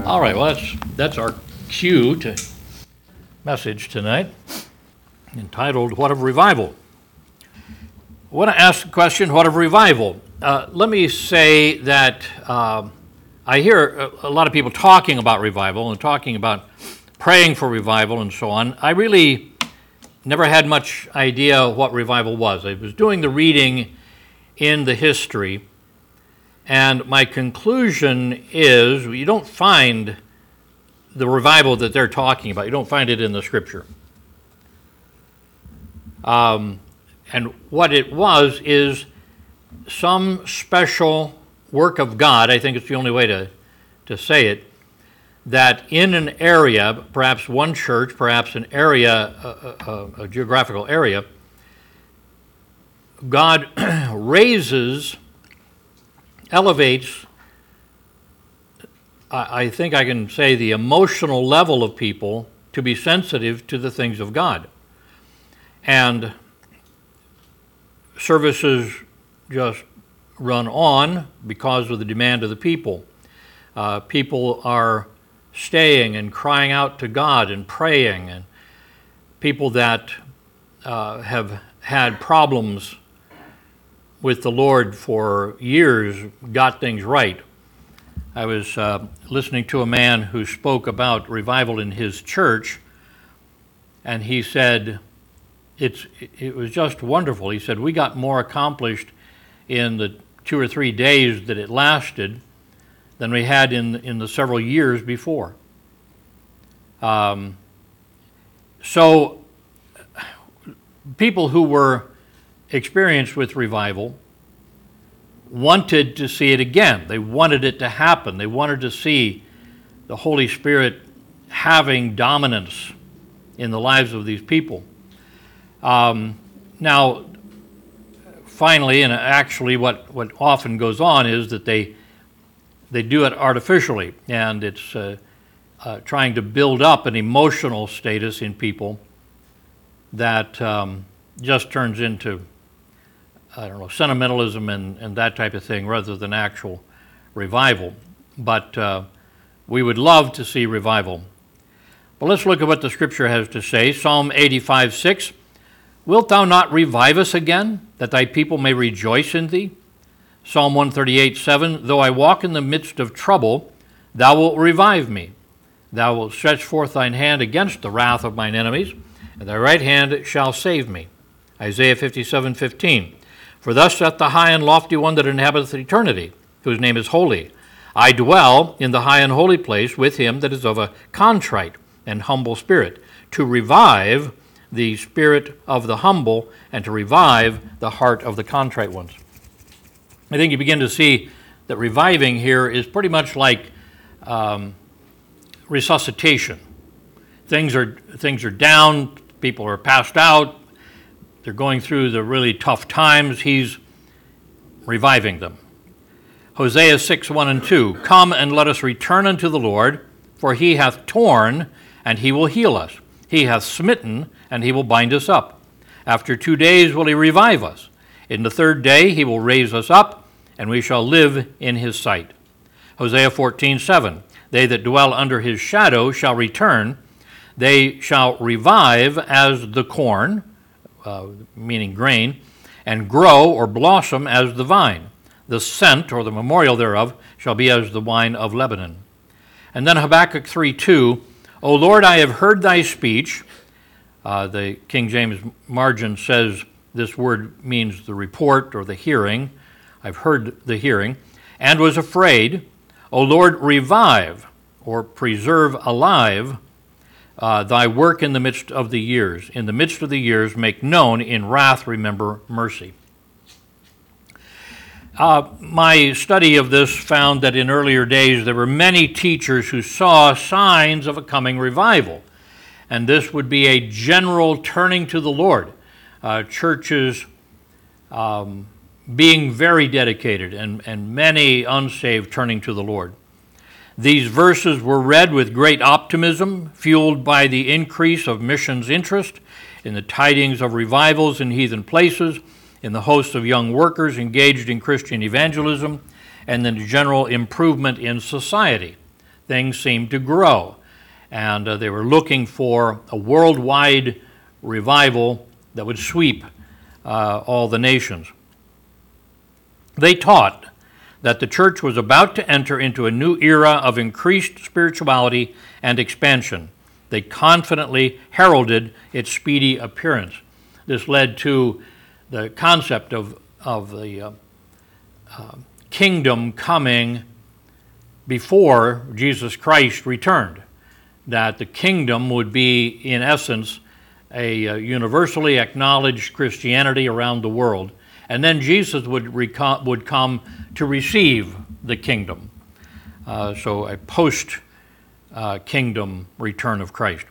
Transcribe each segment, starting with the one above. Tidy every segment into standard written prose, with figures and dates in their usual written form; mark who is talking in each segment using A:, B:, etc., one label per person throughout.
A: All right, well, that's our cue to message tonight, entitled, What of Revival? I want to ask the question, what of revival? Let me say that I hear a lot of people talking about revival and talking about praying for revival and so on. I really never had much idea what revival was. I was doing the reading in the history, and my conclusion is you don't find the revival that they're talking about. You don't find it in the Scripture. And what it was is some special work of God, I think it's the only way to say it, that in an area, perhaps one church, perhaps an area, a geographical area, God raises, elevates, I think I can say, the emotional level of people to be sensitive to the things of God. And services just run on because of the demand of the people. People are staying and crying out to God and praying, and people that have had problems with the Lord for years got things right. I was listening to a man who spoke about revival in his church, and he said, it was just wonderful. He said, we got more accomplished in the 2 or 3 days that it lasted than we had in the several years before. So people who were experienced with revival wanted to see it again. They wanted it to happen. They wanted to see the Holy Spirit having dominance in the lives of these people. Now, finally, and actually what often goes on is that they do it artificially, and it's trying to build up an emotional status in people that just turns into, sentimentalism and that type of thing rather than actual revival. But we would love to see revival. But let's look at what the Scripture has to say. Psalm 85:6. Wilt thou not revive us again, that thy people may rejoice in thee? Psalm 138:7. Though I walk in the midst of trouble, thou wilt revive me. Thou wilt stretch forth thine hand against the wrath of mine enemies, and thy right hand shall save me. Isaiah 57:15. For thus saith the high and lofty one that inhabiteth eternity, whose name is holy. I dwell in the high and holy place with him that is of a contrite and humble spirit, to revive the spirit of the humble, and to revive the heart of the contrite ones. I think you begin to see that reviving here is pretty much like resuscitation. Things are down, people are passed out, they're going through the really tough times. He's reviving them. Hosea 6:1-2. Come and let us return unto the Lord, for he hath torn, and he will heal us. He hath smitten, and he will bind us up. After 2 days will he revive us. In the 3rd day he will raise us up, and we shall live in his sight. Hosea 14:7. They that dwell under his shadow shall return. They shall revive as the corn, meaning grain, and grow or blossom as the vine. The scent, or the memorial thereof, shall be as the wine of Lebanon. And then Habakkuk 3:2. O Lord, I have heard thy speech. The King James margin says this word means the report or the hearing. I've heard the hearing, and was afraid. O Lord, revive or preserve alive thy work in the midst of the years. In the midst of the years, make known; in wrath remember mercy. My study of this found that in earlier days there were many teachers who saw signs of a coming revival, and this would be a general turning to the Lord. Churches being very dedicated, and many unsaved turning to the Lord. These verses were read with great optimism, fueled by the increase of missions interest in the tidings of revivals in heathen places, in the host of young workers engaged in Christian evangelism, and the general improvement in society. things seemed to grow. And they were looking for a worldwide revival that would sweep all the nations. They taught that the church was about to enter into a new era of increased spirituality and expansion. They confidently heralded its speedy appearance. This led to the concept of the kingdom coming before Jesus Christ returned, that the kingdom would be, in essence, a universally acknowledged Christianity around the world, and then Jesus would come to receive the kingdom. So a post-kingdom return of Christ.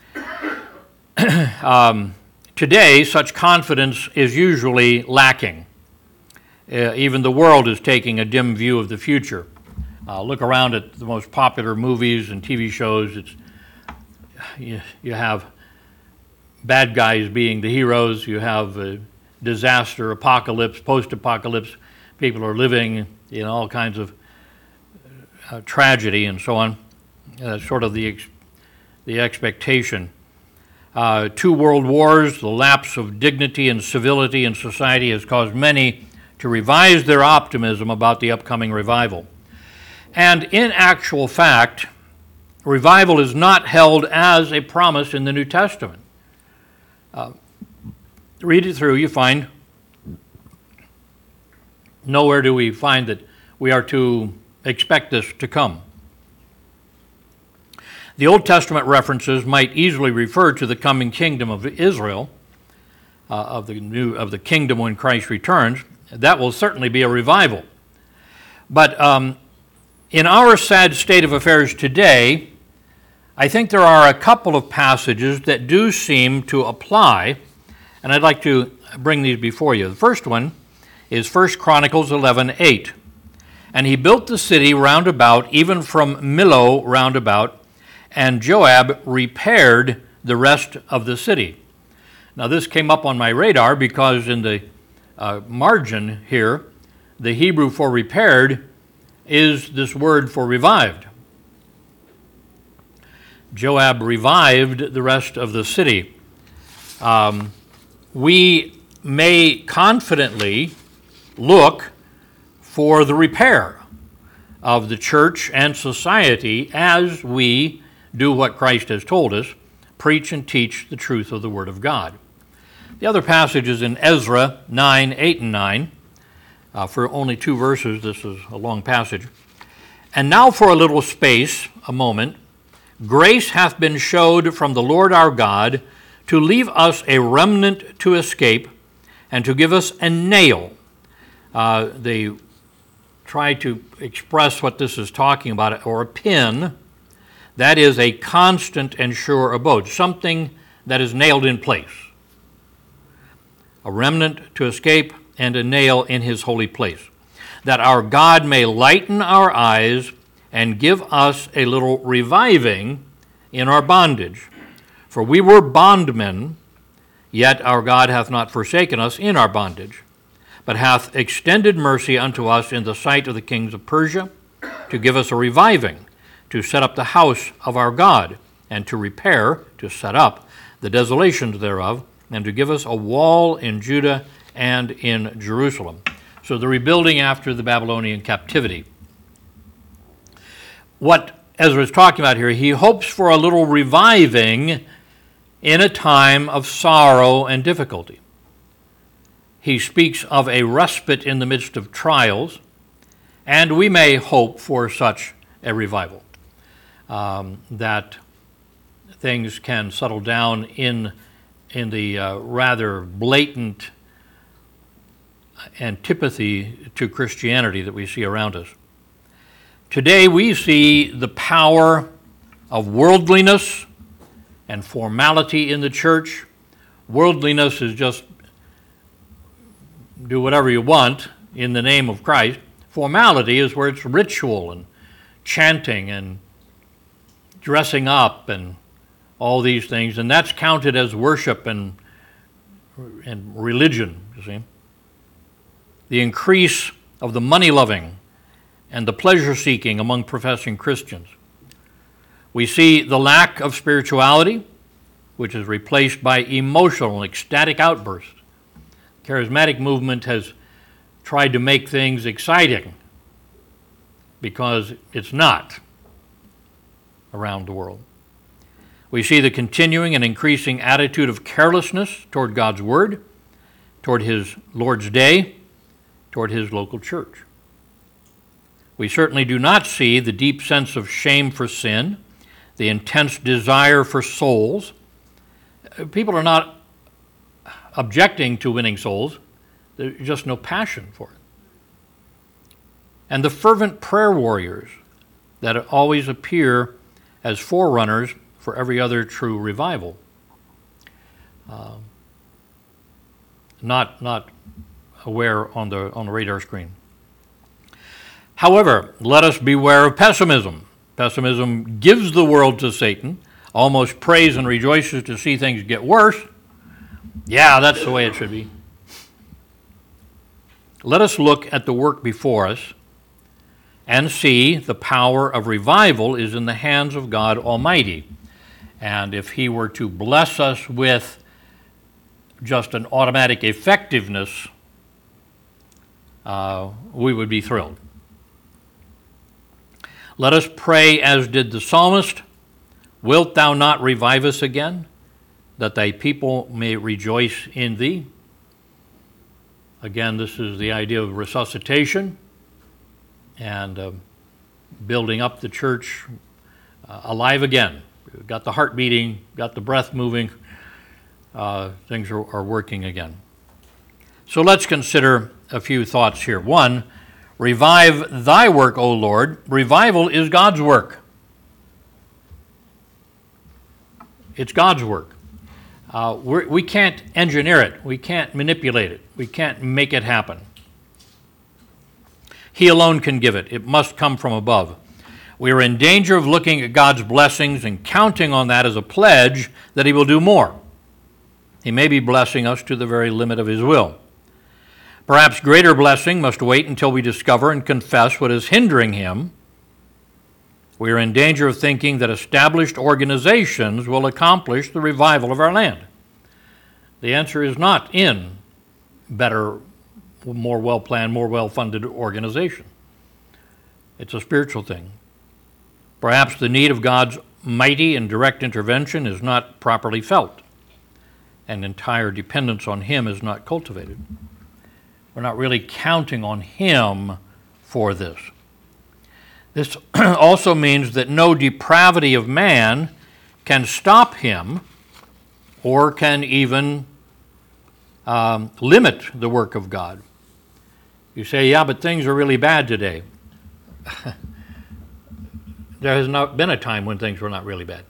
A: Today, such confidence is usually lacking. Even the world is taking a dim view of the future. Look around at the most popular movies and TV shows. You have bad guys being the heroes. You have disaster, apocalypse, post-apocalypse. People are living in all kinds of tragedy and so on. Sort of the expectation. 2 world wars, the lapse of dignity and civility in society has caused many to revise their optimism about the upcoming revival. And in actual fact, revival is not held as a promise in the New Testament. Read it through, you find nowhere do we find that we are to expect this to come. The Old Testament references might easily refer to the coming kingdom of Israel, of the kingdom when Christ returns. That will certainly be a revival. But in our sad state of affairs today, I think there are a couple of passages that do seem to apply, and I'd like to bring these before you. The first one is 1 Chronicles 11:8. And he built the city round about, even from Millo round about, and Joab repaired the rest of the city. Now this came up on my radar because in the margin here, the Hebrew for repaired is this word for revived. Joab revived the rest of the city. We may confidently look for the repair of the church and society as we do what Christ has told us, preach and teach the truth of the Word of God. The other passage is in Ezra 9:8 and 9. For only 2 verses, this is a long passage. And now for a little space, a moment, grace hath been showed from the Lord our God to leave us a remnant to escape and to give us a nail. They try to express what this is talking about, or a pin. That is a constant and sure abode, something that is nailed in place. A remnant to escape and a nail in his holy place, that our God may lighten our eyes and give us a little reviving in our bondage. For we were bondmen, yet our God hath not forsaken us in our bondage, but hath extended mercy unto us in the sight of the kings of Persia, to give us a reviving, to set up the house of our God, and to repair, to set up, the desolations thereof, and to give us a wall in Judah and in Jerusalem. So the rebuilding after the Babylonian captivity. What Ezra is talking about here, he hopes for a little reviving in a time of sorrow and difficulty. He speaks of a respite in the midst of trials, and we may hope for such a revival, that things can settle down in the rather blatant antipathy to Christianity that we see around us. Today we see the power of worldliness and formality in the church. Worldliness is just do whatever you want in the name of Christ. Formality is where it's ritual and chanting and dressing up and all these things, and that's counted as worship and religion, you see. The increase of the money-loving and the pleasure-seeking among professing Christians. We see the lack of spirituality, which is replaced by emotional and ecstatic outbursts. Charismatic movement has tried to make things exciting because it's not around the world. We see the continuing and increasing attitude of carelessness toward God's Word, toward His Lord's Day, toward His local church. We certainly do not see the deep sense of shame for sin, the intense desire for souls. People are not objecting to winning souls. There's just no passion for it. And the fervent prayer warriors that always appear as forerunners for every other true revival. Not aware on the radar screen. However, let us beware of pessimism. Pessimism gives the world to Satan, almost prays and rejoices to see things get worse. Yeah, that's the way it should be. Let us look at the work before us and see the power of revival is in the hands of God Almighty. And if He were to bless us with just an automatic effectiveness, we would be thrilled. Let us pray as did the psalmist, "Wilt thou not revive us again, that thy people may rejoice in thee?" Again, this is the idea of resuscitation and building up the church alive again. We've got the heart beating, got the breath moving, things are working again. So let's consider a few thoughts here. One, revive thy work, O Lord. Revival is God's work. It's God's work. We can't engineer it. We can't manipulate it. We can't make it happen. He alone can give it. It must come from above. We are in danger of looking at God's blessings and counting on that as a pledge that He will do more. He may be blessing us to the very limit of His will. Perhaps greater blessing must wait until we discover and confess what is hindering Him. We are in danger of thinking that established organizations will accomplish the revival of our land. The answer is not in better, more well-planned, more well-funded organization. It's a spiritual thing. Perhaps the need of God's mighty and direct intervention is not properly felt, and entire dependence on Him is not cultivated. We're not really counting on Him for this. This also means that no depravity of man can stop Him or can even limit the work of God. You say, yeah, but things are really bad today. There has not been a time when things were not really bad.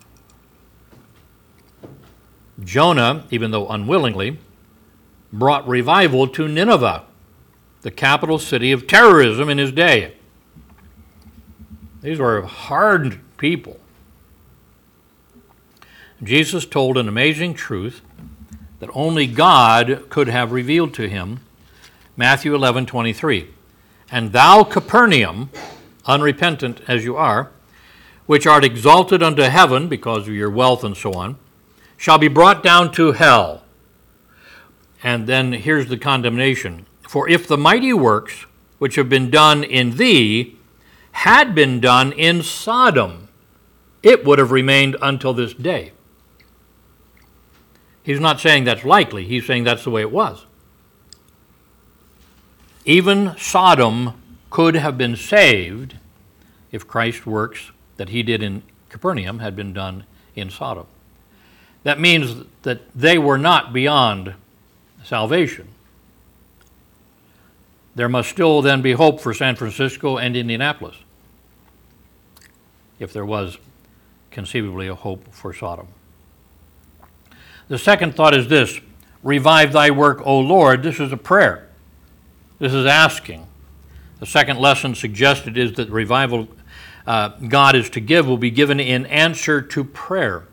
A: Jonah, even though unwillingly, brought revival to Nineveh, the capital city of terrorism in his day. These were hard people. Jesus told an amazing truth that only God could have revealed to him. Matthew 11:23. "And thou, Capernaum, unrepentant as you are, which art exalted unto heaven because of your wealth and so on, shall be brought down to hell." And then here's the condemnation. "For if the mighty works which have been done in thee had been done in Sodom, it would have remained until this day." He's not saying that's likely. He's saying that's the way it was. Even Sodom could have been saved if Christ's works that He did in Capernaum had been done in Sodom. That means that they were not beyond salvation. There must still then be hope for San Francisco and Indianapolis, if there was conceivably a hope for Sodom. The second thought is this: revive thy work, O Lord. This is a prayer. This is asking. The second lesson suggested is that revival God is to give will be given in answer to prayer.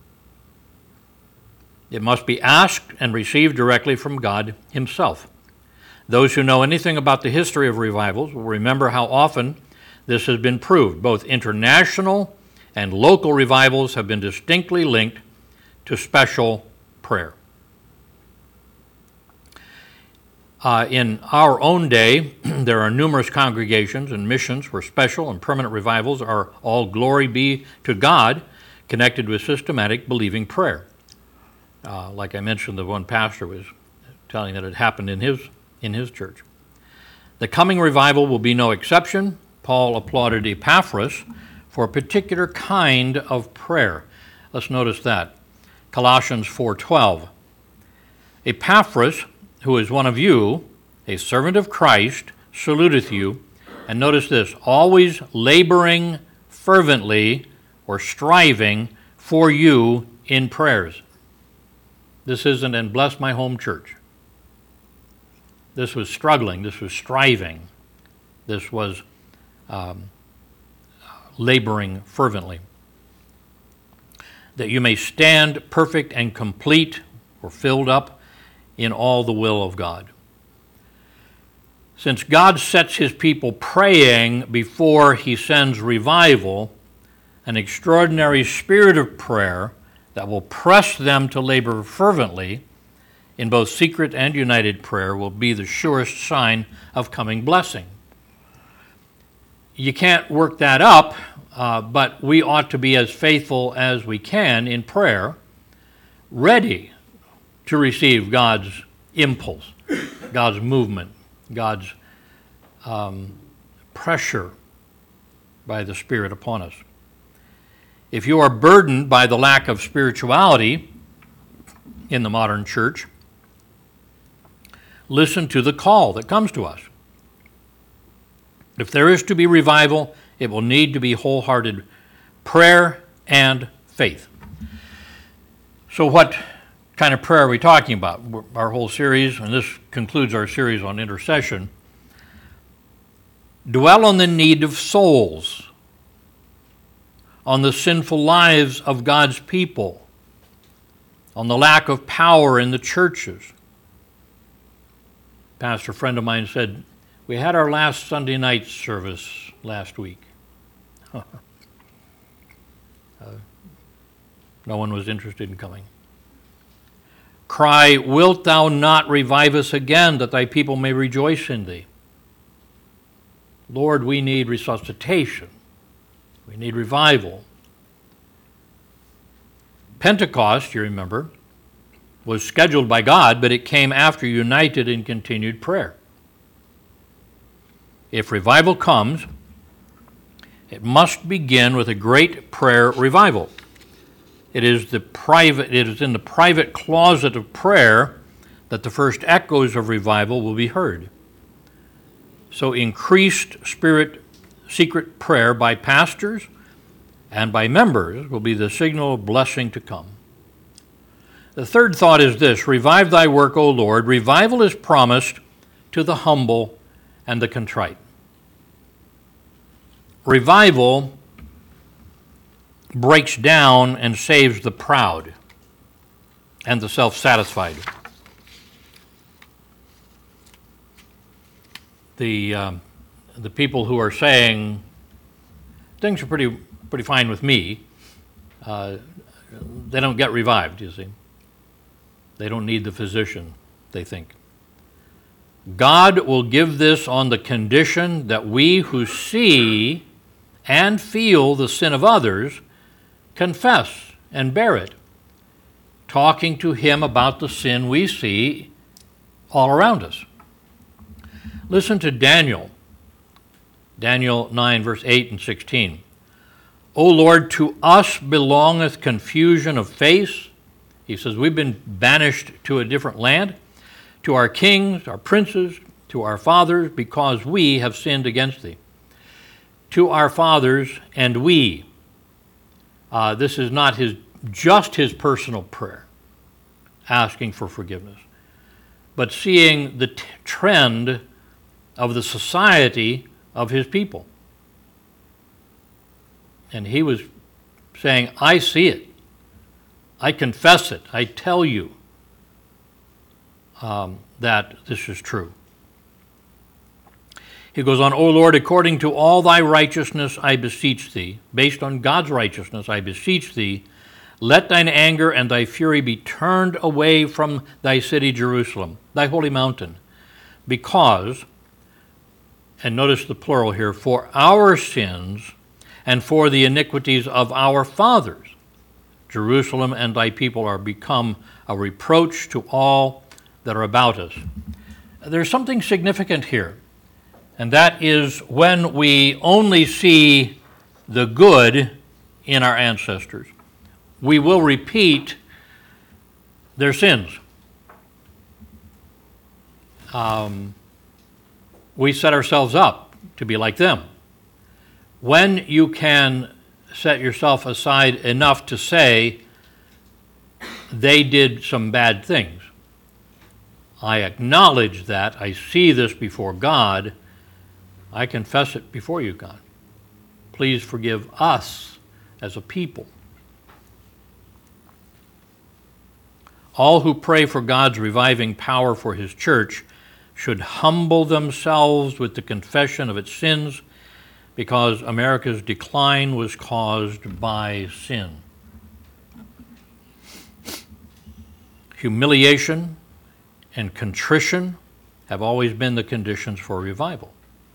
A: It must be asked and received directly from God Himself. Those who know anything about the history of revivals will remember how often this has been proved. Both international and local revivals have been distinctly linked to special prayer. In our own day, there are numerous congregations and missions where special and permanent revivals are all glory be to God, connected with systematic believing prayer. Like I mentioned, the one pastor was telling that it happened in his church. The coming revival will be no exception. Paul applauded Epaphras for a particular kind of prayer. Let's notice that. Colossians 4:12. Epaphras, who is one of you, a servant of Christ, saluteth you. And notice this, always laboring fervently or striving for you in prayers. This isn't, and bless my home church. This was struggling. This was striving. This was laboring fervently. That you may stand perfect and complete or filled up in all the will of God. Since God sets his people praying before he sends revival, an extraordinary spirit of prayer that will press them to labor fervently in both secret and united prayer will be the surest sign of coming blessing. You can't work that up, but we ought to be as faithful as we can in prayer, ready to receive God's impulse, God's movement, God's pressure by the Spirit upon us. If you are burdened by the lack of spirituality in the modern church, listen to the call that comes to us. If there is to be revival, it will need to be wholehearted prayer and faith. So what kind of prayer are we talking about? Our whole series, and this concludes our series on intercession, dwell on the need of souls, on the sinful lives of God's people, on the lack of power in the churches. A pastor friend of mine said, we had our last Sunday night service last week. No one was interested in coming. Cry, wilt thou not revive us again, that thy people may rejoice in thee? Lord, we need resuscitation. We need revival. Pentecost, you remember, was scheduled by God, but it came after united and continued prayer. If revival comes, it must begin with a great prayer revival. It is in the private closet of prayer that the first echoes of revival will be heard. So increased secret prayer by pastors and by members will be the signal of blessing to come. The third thought is this: revive thy work, O Lord. Revival is promised to the humble and the contrite. Revival breaks down and saves the proud and the self-satisfied. The people who are saying things are pretty fine with me, they don't get revived, you see. They don't need the physician, they think. God will give this on the condition that we who see and feel the sin of others confess and bear it, talking to him about the sin we see all around us. Listen to Daniel 9, verse 8 and 16. O Lord, to us belongeth confusion of face. He says, we've been banished to a different land, to our kings, our princes, to our fathers, because we have sinned against thee. To our fathers and we. This is not just his personal prayer, asking for forgiveness, but seeing the trend of the society of his people. And he was saying, I see it. I confess it. I tell you that this is true. He goes on, O Lord, according to all thy righteousness I beseech thee, based on God's righteousness I beseech thee, let thine anger and thy fury be turned away from thy city Jerusalem, thy holy mountain, because, and notice the plural here, for our sins and for the iniquities of our fathers, Jerusalem and thy people are become a reproach to all that are about us. There's something significant here, and that is when we only see the good in our ancestors, we will repeat their sins. We set ourselves up to be like them. When you can set yourself aside enough to say, they did some bad things, I acknowledge that, I see this before God, I confess it before you, God. Please forgive us as a people. All who pray for God's reviving power for his church should humble themselves with the confession of its sins, because America's decline was caused by sin. Humiliation and contrition have always been the conditions for revival.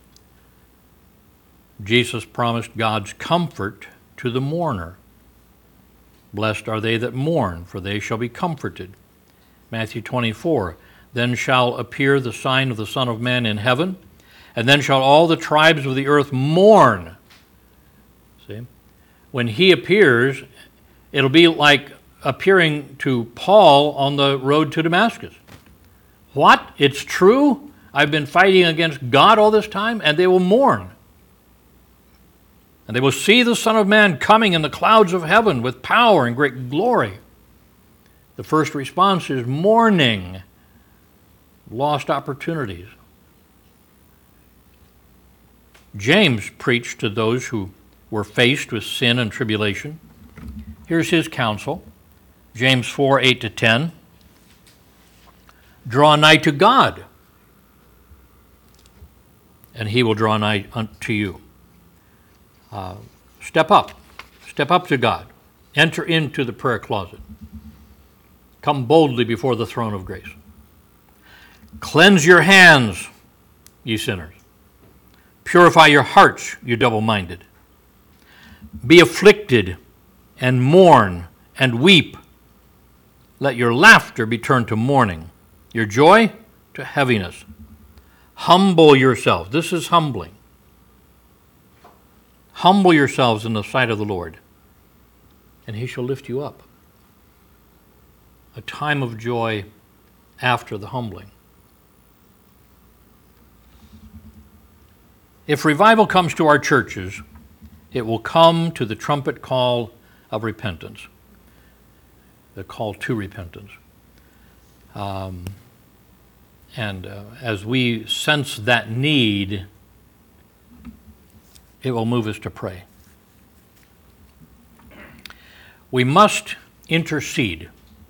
A: Jesus promised God's comfort to the mourner. Blessed are they that mourn, for they shall be comforted. Matthew 24, then shall appear the sign of the Son of Man in heaven, and then shall all the tribes of the earth mourn. See? When he appears, it'll be like appearing to Paul on the road to Damascus. What? It's true? I've been fighting against God all this time? And they will mourn. And they will see the Son of Man coming in the clouds of heaven with power and great glory. The first response is mourning, lost opportunities. James preached to those who were faced with sin and tribulation. Here's his counsel, James 4, 8-10. Draw nigh to God, and he will draw nigh unto you. Step up to God. Enter into the prayer closet. Come boldly before the throne of grace. Cleanse your hands, ye sinners. Purify your hearts, you double-minded. Be afflicted and mourn and weep. Let your laughter be turned to mourning, your joy to heaviness. Humble yourselves. This is humbling. Humble yourselves in the sight of the Lord, and he shall lift you up. A time of joy after the humbling. If revival comes to our churches, it will come to the trumpet call of repentance, the call to repentance. As we sense that need, it will move us to pray. We must intercede.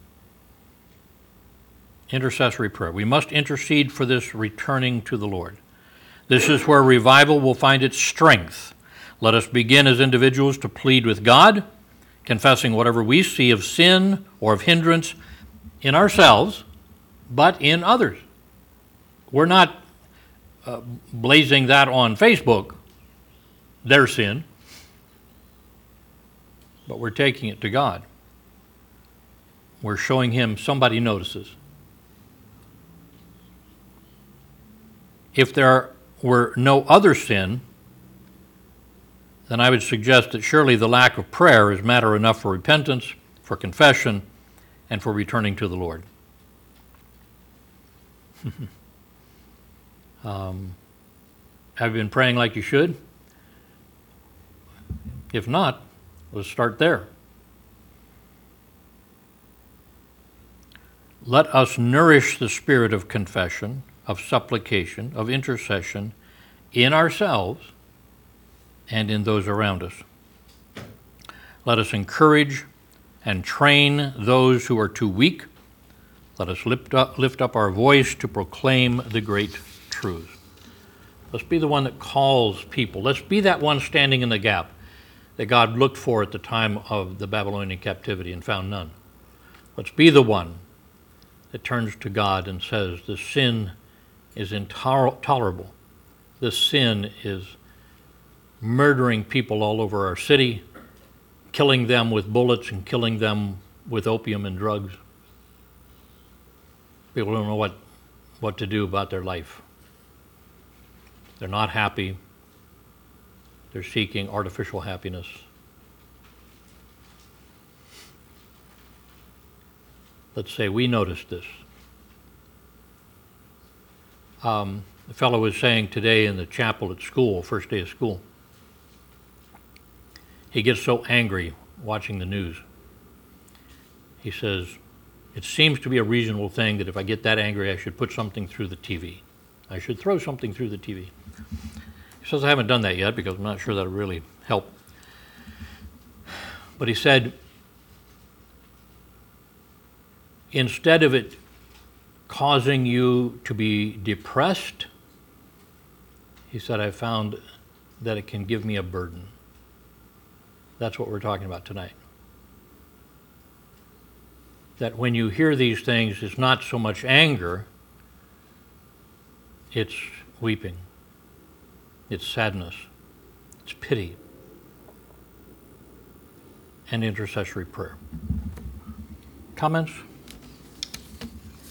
A: Intercessory prayer. We must intercede for this returning to the Lord. This is where revival will find its strength. Let us begin as individuals to plead with God, confessing whatever we see of sin or of hindrance in ourselves, but in others. We're not blazing that on Facebook, their sin, but we're taking it to God. We're showing him somebody notices. If there were no other sin, then I would suggest that surely the lack of prayer is matter enough for repentance, for confession, and for returning to the Lord. Have you been praying like you should? If not, let's start there. Let us nourish the spirit of confession, of supplication, of intercession in ourselves and in those around us. Let us encourage and train those who are too weak. Let us lift up our voice to proclaim the great truths. Let's be the one that calls people. Let's be that one standing in the gap that God looked for at the time of the Babylonian captivity and found none. Let's be the one that turns to God and says, this sin is intolerable. This sin is murdering people all over our city, killing them with bullets and killing them with opium and drugs. People don't know what to do about their life. They're not happy. They're seeking artificial happiness. Let's say we noticed this. The fellow was saying today in the chapel at school, first day of school, he gets so angry watching the news. He says, it seems to be a reasonable thing that if I get that angry, I should put something through the TV. I should throw something through the TV. He says, I haven't done that yet because I'm not sure that'll really help. But he said, instead of it causing you to be depressed, he said, I found that it can give me a burden. That's what we're talking about tonight. That when you hear these things, it's not so much anger, it's weeping, it's sadness, it's pity, and intercessory prayer. Comments?